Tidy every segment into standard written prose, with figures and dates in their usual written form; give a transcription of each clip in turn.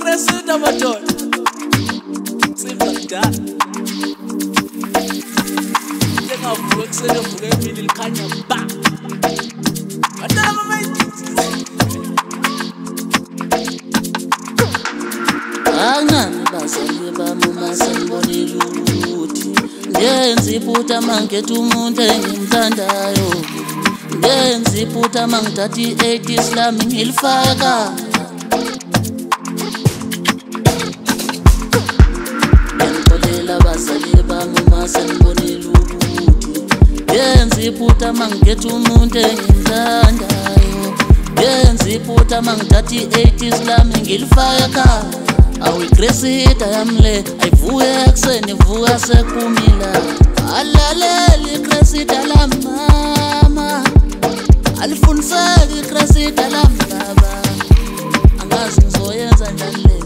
Awuyikresida madoda. Simba kudala. Njengavuka ekuseni evuka emini likhanya ba. Badala mamayithi. Angani bazali bami masengibonile ukuthi ngenza iphutha mangithetha umuntu engimthandayo. Ngenza iphutha mangithatha i-80s lami ngilifaka. Ngixolela abazali bami masengibonile ukuthi ngenza iphutha mangithetha umuntu engimthandayo. Ngenza iphutha mangithatha i-80s lami ngilifaka. Awuyikresida yamle ayivuke ekuseni ivuka sekumila. Alalela ikresida lamama, alifundiseki ikresida lambaba. Angazi ngizoyenza njani le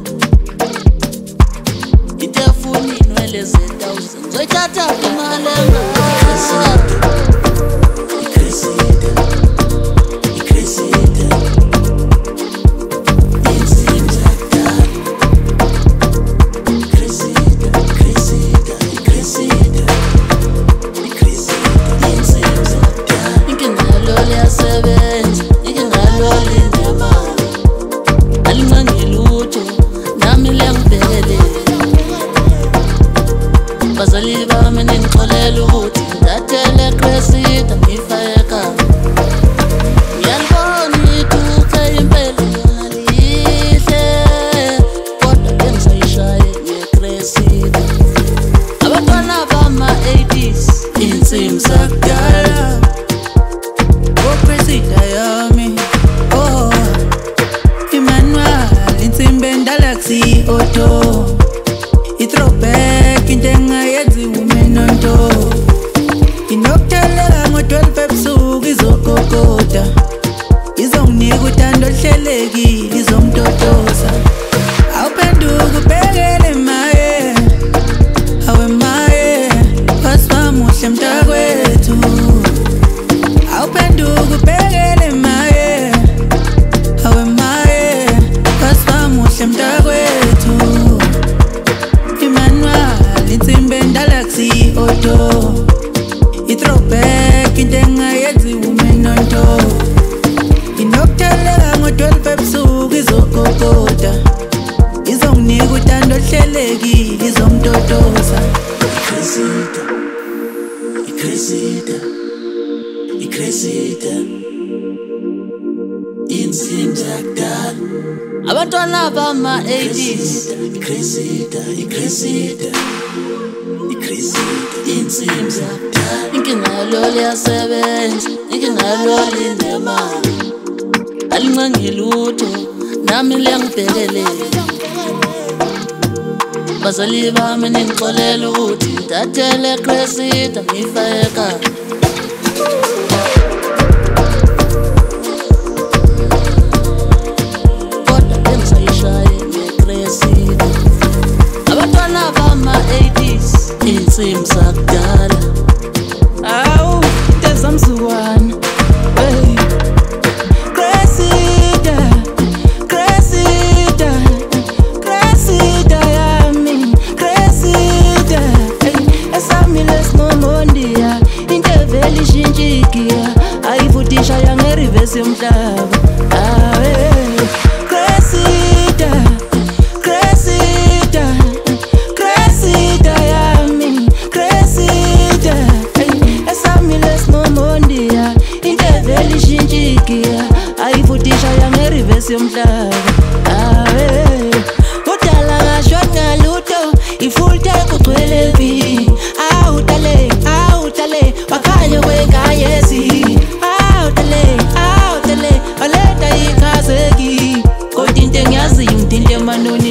into efuna inwele ze-1000 ngizoyithatha imali engaka. Bazali bami ningixolela ukuthi ngidathele kresida ngifayeka. Ngiyalibona ithuke impela ngalihle, kodwa bengisayishaye ngekresida. Abantwana bama-80s insimbi zakudala. Kresida yami, oh Emmanuel insimbi endala kusi-auto. I-throwback into engayenzi umenonto. Inokuthelela ngo-12 ebusuku izokokota. Izonginika uthando oluhlelekile izomtotoza. Awuphenduka ubhekele maye, awe maye wasiwamuhle mntakwethu. Awuphenduka ubhekele maye, awe maye wasiwamuhle mntakwethu. Insimbi endala kusi-auto. I-throwback into engayenzi umenonto. Inokuthelela ngo-12 ebusuku izokokota. Izonginika uthando oluhlelekile izomtotoza. Ikresida insimbi zakudala. Abantwana bama-80s ikresida insimbi zakudala. Inkinga yalo liyasebenza, inkinga yalo linemali. Alincengi lutho nami liyangibhekelela. Bazali bami ningixolela ukuthi ngidathele kresida ngifayeka. Kodwa bengisayishaye ngekresida. Abantwana bama-80s insimbi zakudala. Awu tezamzukwana hey. Kresida yami, kresida hey. Esami lesinomondia into evele ishintshikia. Ayivutisha yange-reverse yomhlaba. Kresida yami, kresida hey. Esami lesinomondia into evele ishintshikia. Ayivutisha yange-reverse yomhlaba. Udala kasho ngalutho ifulta kugcwele vi. Awutale wakhanya kwengayezi. Awutale waleta ikhazeki. Kodwa into engiyaziyo into emanoni